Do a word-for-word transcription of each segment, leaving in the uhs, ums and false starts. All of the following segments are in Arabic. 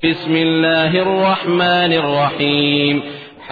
بسم الله الرحمن الرحيم.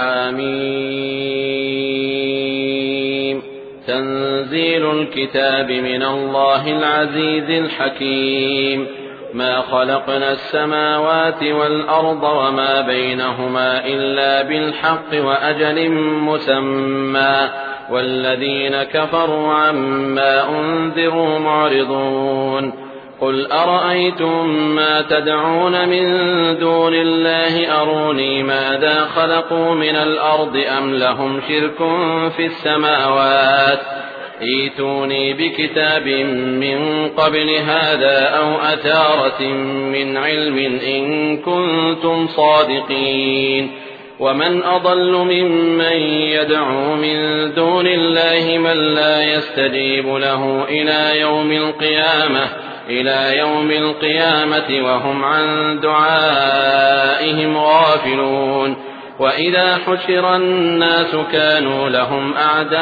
حميم. تنزيل الكتاب من الله العزيز الحكيم. ما خلقنا السماوات والأرض وما بينهما إلا بالحق وأجل مسمى والذين كفروا عما أنذروا معرضون. قل أرأيتم ما تدعون من دون الله أروني ماذا خلقوا من الأرض أم لهم شرك في السماوات ائتوني بكتاب من قبل هذا أو أثارة من علم إن كنتم صادقين. ومن أضل ممن يدعو من دون الله من لا يستجيب له إلى يوم القيامة إلى يوم القيامة وهم عن دعائهم غافلون. وإذا حشر الناس كانوا لهم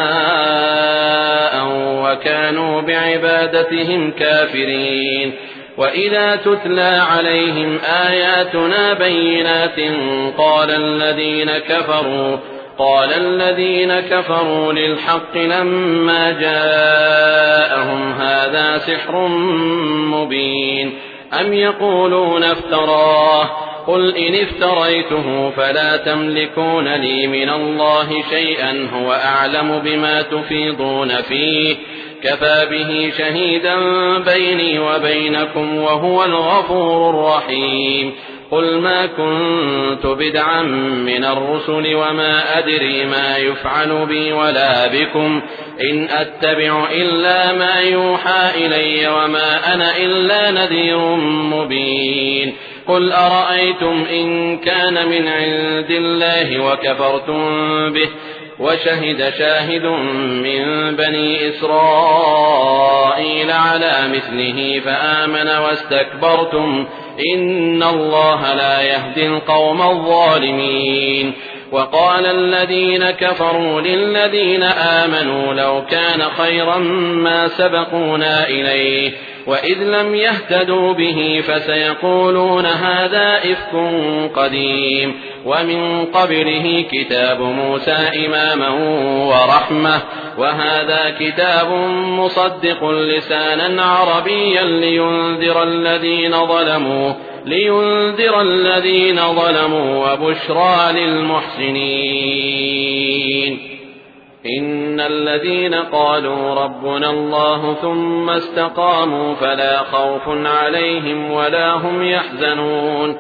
أعداء وكانوا بعبادتهم كافرين. وإذا تتلى عليهم آياتنا بينات قال الذين كفروا قال الذين كفروا للحق لما جاءهم هذا سحر مبين أم يقولون افتراه قل إن افتريته فلا تملكون لي من الله شيئا هو أعلم بما تفيضون فيه كفى به شهيدا بيني وبينكم وهو الغفور الرحيم. قل ما كنت بدعا من الرسل وما أدري ما يفعل بي ولا بكم إن أتبع إلا ما يوحى إلي وما أنا إلا نذير مبين. قل أرأيتم إن كان من عند الله وكفرتم به وشهد شاهد من بني إسرائيل على مثله فآمن واستكبرتم إن الله لا يهدي القوم الظالمين. وقال الذين كفروا للذين آمنوا لو كان خيرا ما سبقونا إليه وإذ لم يهتدوا به فسيقولون هذا إفك قديم ومن قبله كتاب موسى إماما ورحمة وهذا كتاب مصدق لسانا عربيا لينذر الذين ظلموا لينذر الذين ظلموا وبشرى للمحسنين. إن الذين قالوا ربنا الله ثم استقاموا فلا خوف عليهم ولا هم يحزنون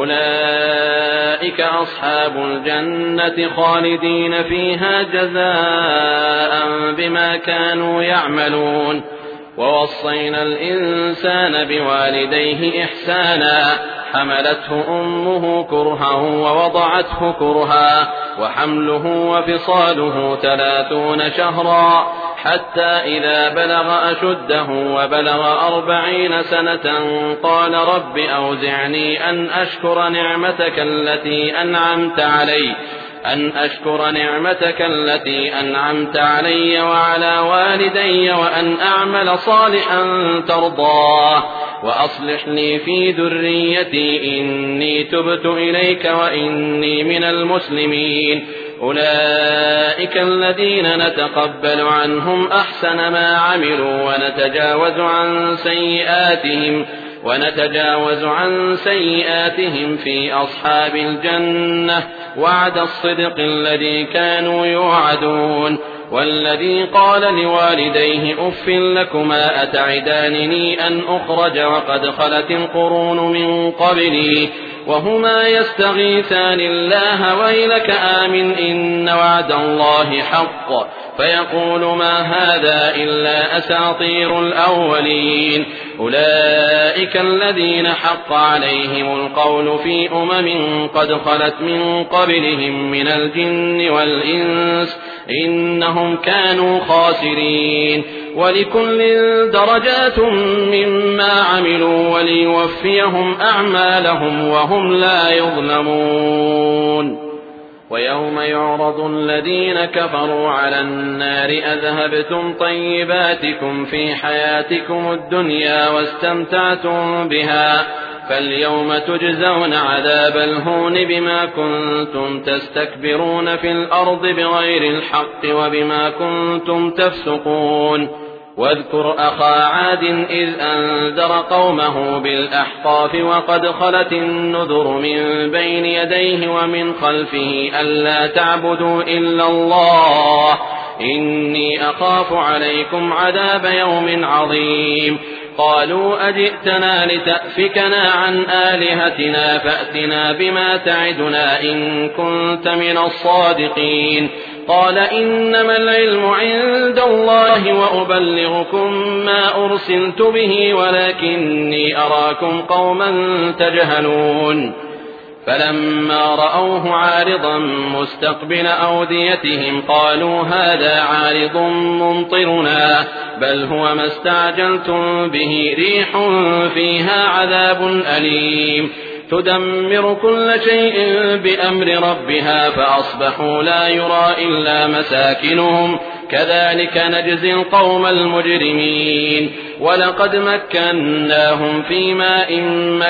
أولئك أصحاب الجنة خالدين فيها جزاء بما كانوا يعملون. ووصينا الإنسان بوالديه إحسانا حملته أمه كرها ووضعته كرها وحمله وفصاله ثلاثون شهرا حتى إذا بلغ أشده وبلغ أربعين سنة قال رب أوزعني أن أشكر نعمتك التي أنعمت علي أن أشكر نعمتك التي أنعمت علي وعلى والدي وأن أعمل صالحا ترضاه وأصلح لي في ذريتي إني تبت إليك وإني من المسلمين. أولئك الذين نتقبل عنهم أحسن ما عملوا ونتجاوز عن سيئاتهم ونتجاوز عن سيئاتهم في أصحاب الجنة وعد الصدق الذي كانوا يوعدون. والذي قال لوالديه أف لكما أتعدانني أن أخرج وقد خلت القرون من قبلي وهما يستغيثان الله ويلك آمن إن وعد الله حق فيقول ما هذا إلا أساطير الأولين. أولئك الذين حق عليهم القول في أمم قد خلت من قبلهم من الجن والإنس إنهم كانوا خاسرين. ولكل درجات مما عملوا وليوفيهم أعمالهم وهم لا يظلمون. ويوم يعرض الذين كفروا على النار أذهبتم طيباتكم في حياتكم الدنيا واستمتعتم بها فاليوم تجزون عذاب الهون بما كنتم تستكبرون في الأرض بغير الحق وبما كنتم تفسقون واذكر أخا عاد إذ أنذر قومه بالأحقاف وقد خلت النذر من بين يديه ومن خلفه ألا تعبدوا إلا الله إني أخاف عليكم عذاب يوم عظيم قالوا أجئتنا لتأفكنا عن آلهتنا فأتنا بما تعدنا إن كنت من الصادقين قال إنما العلم عند الله وأبلغكم ما أرسلت به ولكني أراكم قوما تجهلون فلما رأوه عارضا مستقبل أوديتهم قالوا هذا عارض ممطرنا بل هو ما استعجلتم به ريح فيها عذاب أليم تدمر كل شيء بأمر ربها فأصبحوا لا يرى إلا مساكنهم كذلك نجزي القوم المجرمين ولقد مكناهم في ماء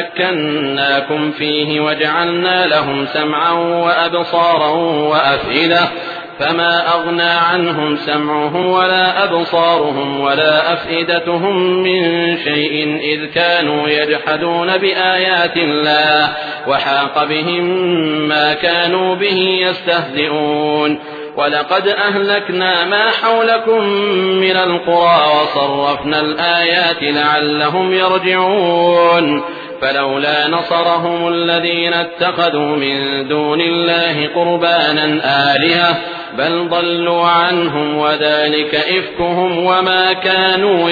مكناكم فيه وجعلنا لهم سمعا وأبصارا وأفئدة فما أغنى عنهم سمعهم ولا أبصارهم ولا أفئدتهم من شيء إذ كانوا يجحدون بآيات الله وحاق بهم ما كانوا به يستهزئون ولقد أهلكنا ما حولكم من القرى وصرفنا الآيات لعلهم يرجعون فلولا نصرهم الذين اتخذوا من دون الله قربانا آلهة بل ضلوا عنهم وذلك إفكهم وما كانوا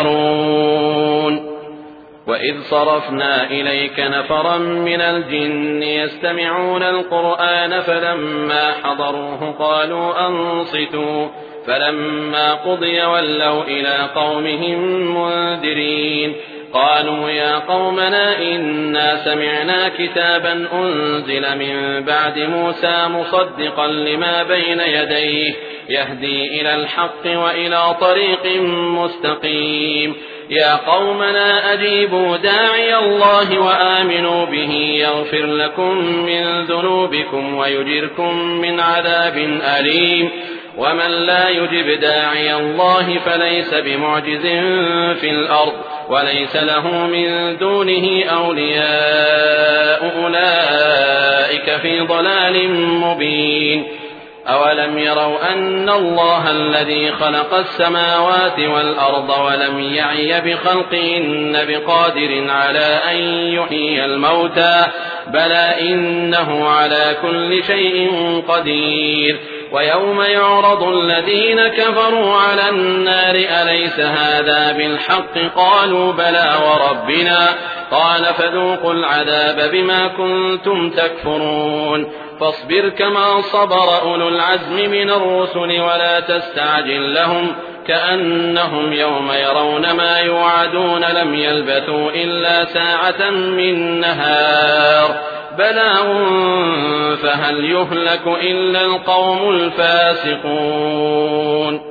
يفترون وإذ صرفنا إليك نفرا من الجن يستمعون القرآن فلما حضروه قالوا أنصتوا فلما قضي ولوا إلى قومهم منذرين قالوا يا قومنا إنا سمعنا كتابا أنزل من بعد موسى مصدقا لما بين يديه يهدي إلى الحق وإلى طريق مستقيم يا قومنا أجيبوا داعي الله وآمنوا به يغفر لكم من ذنوبكم ويجركم من عذاب أليم ومن لا يجب داعي الله فليس بمعجز في الأرض وليس له من دونه أولياء أولئك في ضلال مبين أولم يروا أن الله الذي خلق السماوات والأرض ولم يعي بخلقهن بقادر على أن يحيي الموتى بلى إنه على كل شيء قدير ويوم يعرض الذين كفروا على النار أليس هذا بالحق قالوا بلى وربنا قال فذوقوا العذاب بما كنتم تكفرون فاصبر كما صبر أولو العزم من الرسل ولا تستعجل لهم كأنهم يوم يرون ما يوعدون لم يلبثوا إلا ساعة من نهار بلاغ فهل يهلك إلا القوم الفاسقون